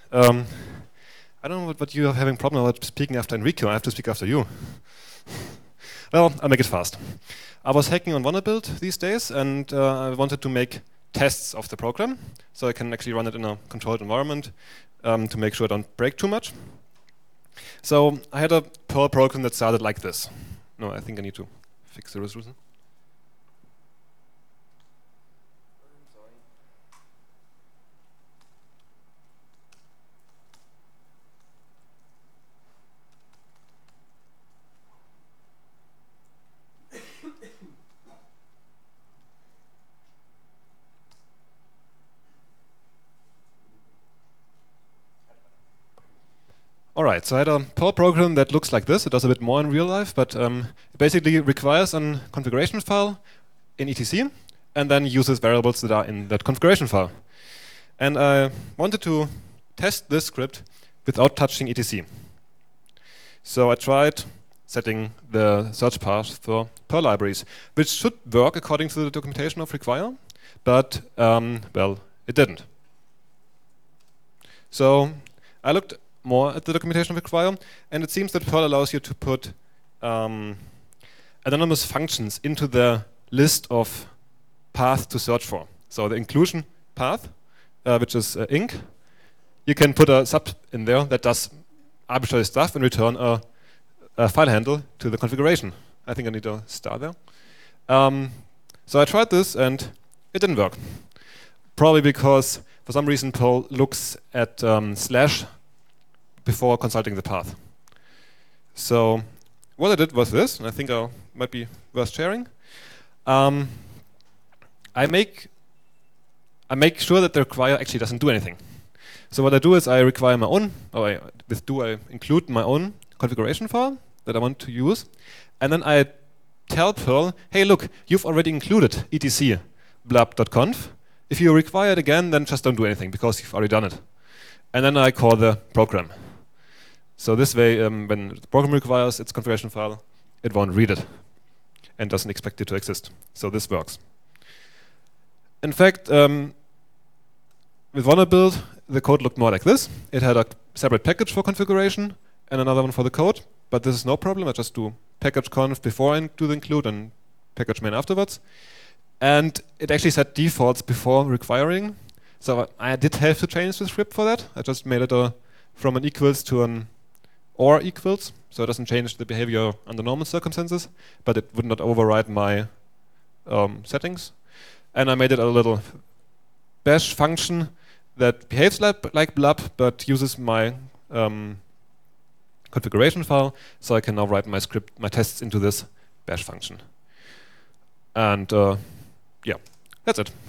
I don't know what you are having problem about speaking after Enrico. I have to speak after you. Well, I'll make it fast. I was hacking on Vanderbilt these days, and I wanted to make tests of the program, so I can actually run it in a controlled environment to make sure I don't break too much. So I had a Perl program that started like this. No, I think I need to fix the resolution. All right, so I had a Perl program that looks like this. It does a bit more in real life, but it basically requires a configuration file in etc, and then uses variables that are in that configuration file. And I wanted to test this script without touching etc. So I tried setting the search path for Perl libraries, which should work according to the documentation of Require, but well, it didn't. So I looked more at the documentation of Require, and it seems that Perl allows you to put anonymous functions into the list of paths to search for. So the inclusion path, which is inc, you can put a sub in there that does arbitrary stuff and return a file handle to the configuration. I think I need a star there. So I tried this and it didn't work. Probably because for some reason Perl looks at slash before consulting the path. So what I did was this, and I think it might be worth sharing. I make sure that the require actually doesn't do anything. So what I do is I require my own, or with do I include my own configuration file that I want to use, and then I tell Perl, hey look, you've already included etc blub.conf. If you require it again, then just don't do anything because you've already done it. And then I call the program. So this way, when the program requires its configuration file, it won't read it and doesn't expect it to exist. So this works. In fact, with Vanderbilt, the code looked more like this. It had a separate package for configuration and another one for the code, but this is no problem. I just do package conf before I do the include and package main afterwards. And it actually set defaults before requiring. So I did have to change the script for that. I just made it from an equals to an or equals, so it doesn't change the behavior under normal circumstances, but it would not override my settings. And I made it a little bash function that behaves like blub, but uses my configuration file, so I can now write my script, my tests into this bash function. And yeah, that's it.